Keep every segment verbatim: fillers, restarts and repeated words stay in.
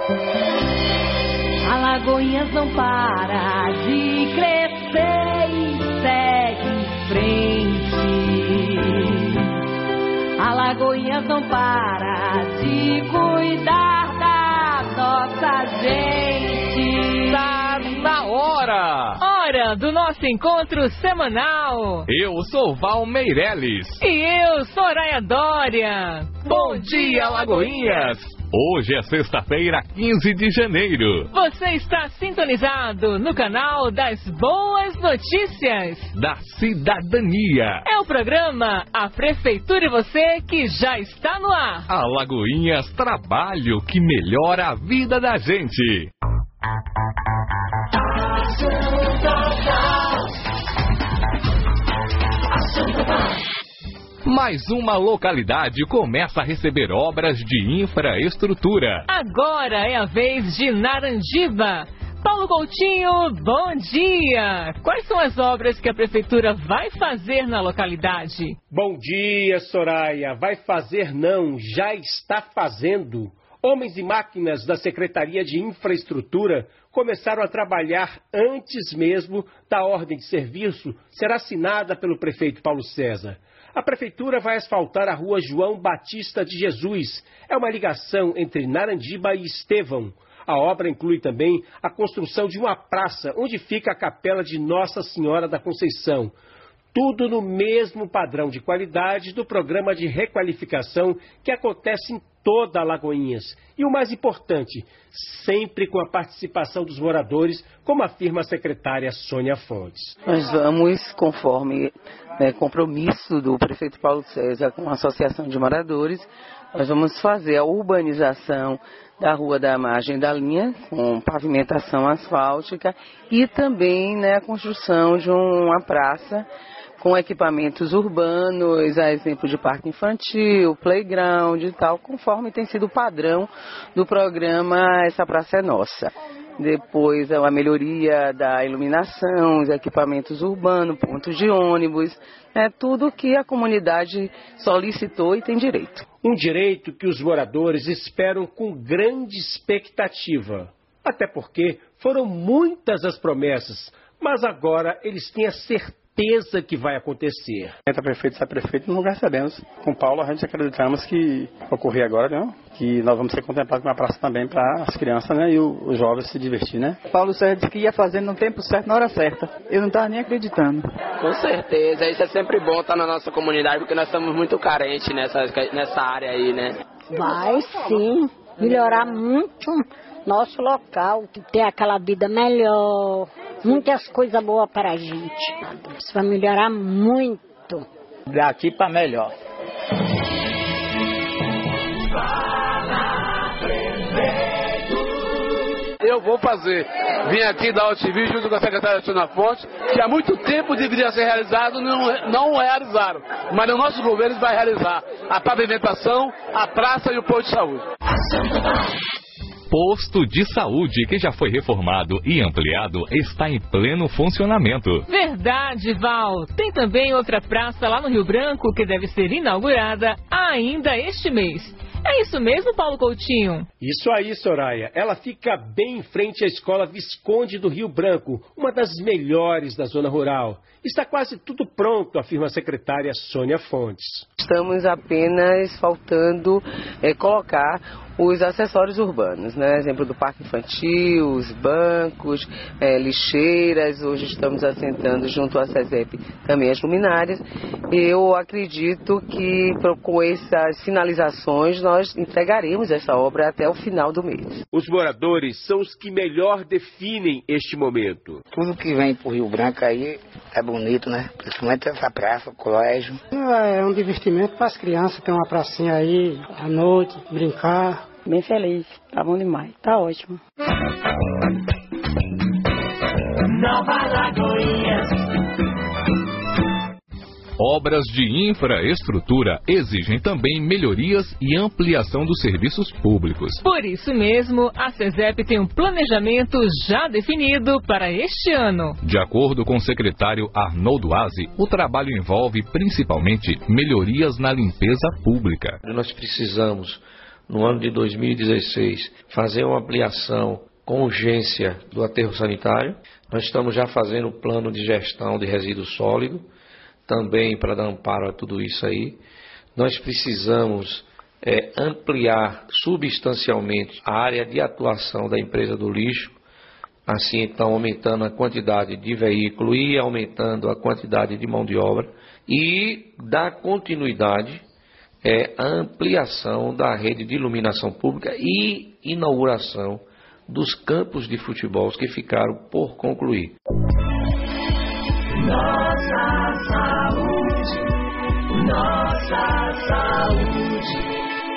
Alagoinhas não para de crescer e segue em frente. Alagoinhas não para de cuidar da nossa gente. Tá na hora! Hora do nosso encontro semanal. Eu sou Val Meirelles. E eu, Soraya Dória. Bom dia, Alagoinhas! Hoje é sexta-feira, quinze de janeiro. Você está sintonizado no canal das Boas Notícias da Cidadania. É o programa A Prefeitura e Você que já está no ar. Alagoinhas, trabalho que melhora a vida da gente. Mais uma localidade começa a receber obras de infraestrutura. Agora é a vez de Narandiba. Paulo Coutinho, bom dia! Quais são as obras que a Prefeitura vai fazer na localidade? Bom dia, Soraya. Vai fazer não, já está fazendo. Homens e máquinas da Secretaria de Infraestrutura começaram a trabalhar antes mesmo da ordem de serviço ser assinada pelo prefeito Paulo César. A Prefeitura vai asfaltar a rua João Batista de Jesus. É uma ligação entre Narandiba e Estevão. A obra inclui também a construção de uma praça onde fica a capela de Nossa Senhora da Conceição. Tudo no mesmo padrão de qualidade do programa de requalificação que acontece em toda Alagoinhas. E o mais importante, sempre com a participação dos moradores, como afirma a secretária Sônia Fontes. Nós vamos, conforme né, compromisso do prefeito Paulo César com a Associação de Moradores, nós vamos fazer a urbanização da Rua da Margem da Linha, com pavimentação asfáltica, e também né, a construção de uma praça com equipamentos urbanos, a exemplo de parque infantil, playground e tal, conforme tem sido o padrão do programa Essa Praça é Nossa. Depois a melhoria da iluminação, os equipamentos urbanos, pontos de ônibus, é tudo que a comunidade solicitou e tem direito. Um direito que os moradores esperam com grande expectativa. Até porque foram muitas as promessas, mas agora eles têm a certeza que vai acontecer. Entra prefeito, sai prefeito, não recebemos. Com o Paulo, a gente acreditamos que ocorrer agora, né? Que nós vamos ser contemplados com uma praça também para as crianças, né? E os jovens se divertir, né? Paulo César disse que ia fazer no tempo certo, na hora certa. Eu não estava nem acreditando. Com certeza, isso é sempre bom estar na nossa comunidade, porque nós estamos muito carentes nessa, nessa área aí, né? Vai sim, melhorar muito nosso local, ter aquela vida melhor, muitas coisas boas para a gente. Isso vai melhorar muito. Daqui para melhor. Eu vou fazer. Vim aqui dar o serviço junto com a secretária Sônia Fontes, que há muito tempo deveria ser realizado, não, não realizaram. Mas o nosso governo vai realizar a pavimentação, a praça e o posto de saúde. Posto de saúde, que já foi reformado e ampliado, está em pleno funcionamento. Verdade, Val. Tem também outra praça lá no Rio Branco que deve ser inaugurada ainda este mês. É isso mesmo, Paulo Coutinho? Isso aí, Soraya. Ela fica bem em frente à Escola Visconde do Rio Branco, uma das melhores da zona rural. Está quase tudo pronto, afirma a secretária Sônia Fontes. Estamos apenas faltando é, colocar os acessórios urbanos, né? Exemplo do parque infantil, os bancos, é, lixeiras. Hoje estamos assentando junto à SESEP também as luminárias. Eu acredito que com essas finalizações nós entregaremos essa obra até o final do mês. Os moradores são os que melhor definem este momento. Tudo que vem para o Rio Branco aí é bonito, né? Principalmente essa praça, o colégio. É um divertimento para as crianças, ter uma pracinha aí à noite, brincar. Bem feliz, tá bom demais, tá ótimo. Nova Alagoinhas. Obras de infraestrutura exigem também melhorias e ampliação dos serviços públicos. Por isso mesmo, a SESEP tem um planejamento já definido para este ano. De acordo com o secretário Arnoldo Aze, o trabalho envolve principalmente melhorias na limpeza pública. Nós precisamos no ano de dois mil e dezesseis, fazer uma ampliação com urgência do aterro sanitário. Nós estamos já fazendo o plano de gestão de resíduo sólido, também para dar amparo a tudo isso aí. Nós precisamos é, ampliar substancialmente a área de atuação da empresa do lixo, assim então aumentando a quantidade de veículo e aumentando a quantidade de mão de obra, e dar continuidade é, à ampliação da rede de iluminação pública e inauguração dos campos de futebol que ficaram por concluir. Nossa saúde, nossa saúde.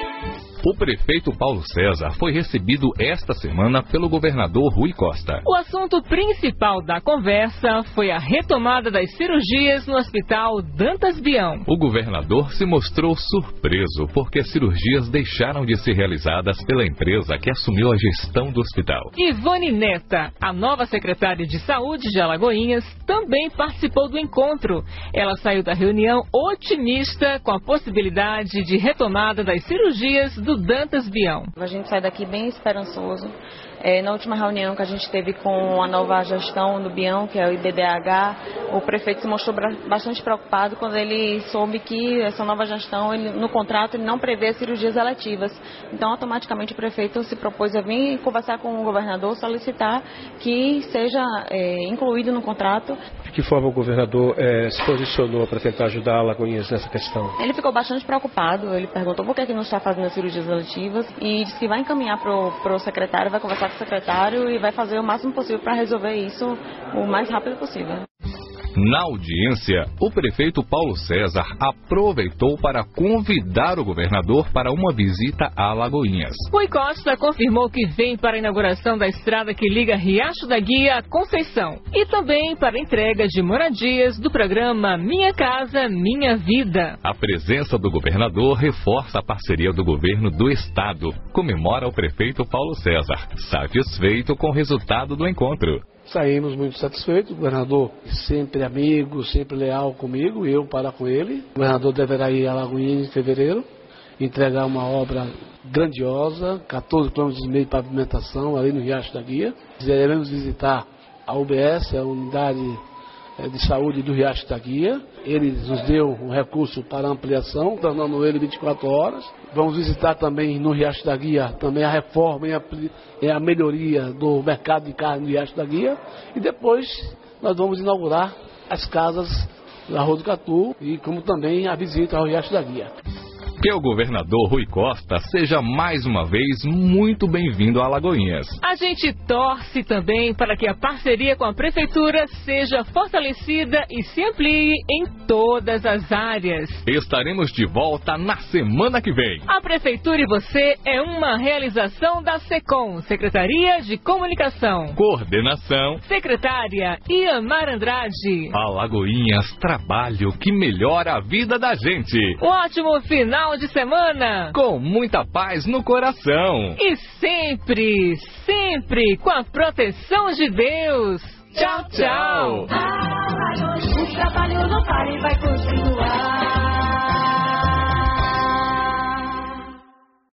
O prefeito Paulo César foi recebido esta semana pelo governador Rui Costa. O assunto principal da conversa foi a retomada das cirurgias no Hospital Dantas Bião. O governador se mostrou surpreso porque as cirurgias deixaram de ser realizadas pela empresa que assumiu a gestão do hospital. Ivone Neta, a nova secretária de Saúde de Alagoinhas, também participou do encontro. Ela saiu da reunião otimista com a possibilidade de retomada das cirurgias do Dantas Bião. A gente sai daqui bem esperançoso. É, na última reunião que a gente teve com a nova gestão do Bião, que é o I B D H, o prefeito se mostrou bastante preocupado quando ele soube que essa nova gestão, ele, no contrato, ele não prevê cirurgias eletivas. Então, automaticamente, o prefeito se propôs a vir conversar com o governador, solicitar que seja é, incluído no contrato. De que forma o governador é, se posicionou para tentar ajudar Alagoinhas nessa questão? Ele ficou bastante preocupado. Ele perguntou por que, que não está fazendo as cirurgias eletivas e disse que vai encaminhar para o secretário, vai conversar com o secretário e vai fazer o máximo possível para resolver isso o mais rápido possível. Na audiência, o prefeito Paulo César aproveitou para convidar o governador para uma visita a Alagoinhas. Rui Costa confirmou que vem para a inauguração da estrada que liga Riacho da Guia a Conceição e também para a entrega de moradias do programa Minha Casa, Minha Vida. A presença do governador reforça a parceria do governo do estado, comemora o prefeito Paulo César, satisfeito com o resultado do encontro. Saímos muito satisfeitos, o governador sempre amigo, sempre leal comigo, eu para com ele. O governador deverá ir a Alagoinhas em fevereiro, entregar uma obra grandiosa, quatorze quilômetros e meio de pavimentação ali no Riacho da Guia. Iremos visitar a U B S, a Unidade de Saúde do Riacho da Guia. Ele nos deu um recurso para ampliação, tornando ele vinte e quatro horas. Vamos visitar também no Riacho da Guia também a reforma e a, e a melhoria do mercado de carne no Riacho da Guia. E depois nós vamos inaugurar as casas da Rua do Catu e como também a visita ao Riacho da Guia. Que o governador Rui Costa seja mais uma vez muito bem-vindo a Alagoinhas. A gente torce também para que a parceria com a prefeitura seja fortalecida e se amplie em todas as áreas. Estaremos de volta na semana que vem. A Prefeitura e Você é uma realização da SECOM, Secretaria de Comunicação. Coordenação, secretária Iamar Andrade. Alagoinhas, trabalho que melhora a vida da gente. Um ótimo final de semana, com muita paz no coração e sempre, sempre com a proteção de Deus. Tchau, tchau. O trabalho não para e vai continuar.